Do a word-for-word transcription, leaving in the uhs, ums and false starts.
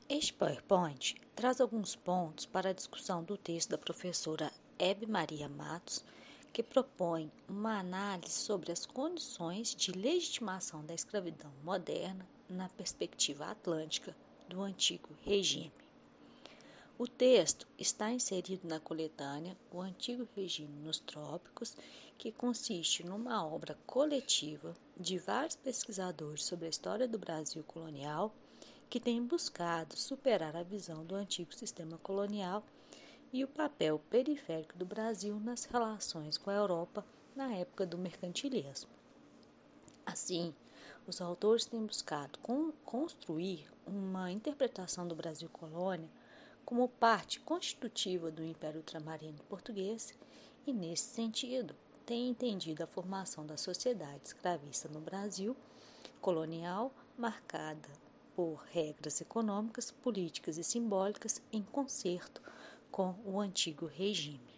Este PowerPoint traz alguns pontos para a discussão do texto da professora Hebe Maria Matos, que propõe uma análise sobre as condições de legitimação da escravidão moderna na perspectiva atlântica do antigo regime. O texto está inserido na coletânea O Antigo Regime nos Trópicos, que consiste numa obra coletiva de vários pesquisadores sobre a história do Brasil colonial, que têm buscado superar a visão do antigo sistema colonial e o papel periférico do Brasil nas relações com a Europa na época do mercantilismo. Assim, os autores têm buscado construir uma interpretação do Brasil colônia como parte constitutiva do Império Ultramarino português e, nesse sentido, têm entendido a formação da sociedade escravista no Brasil colonial marcada por regras econômicas, políticas e simbólicas em concerto com o antigo regime.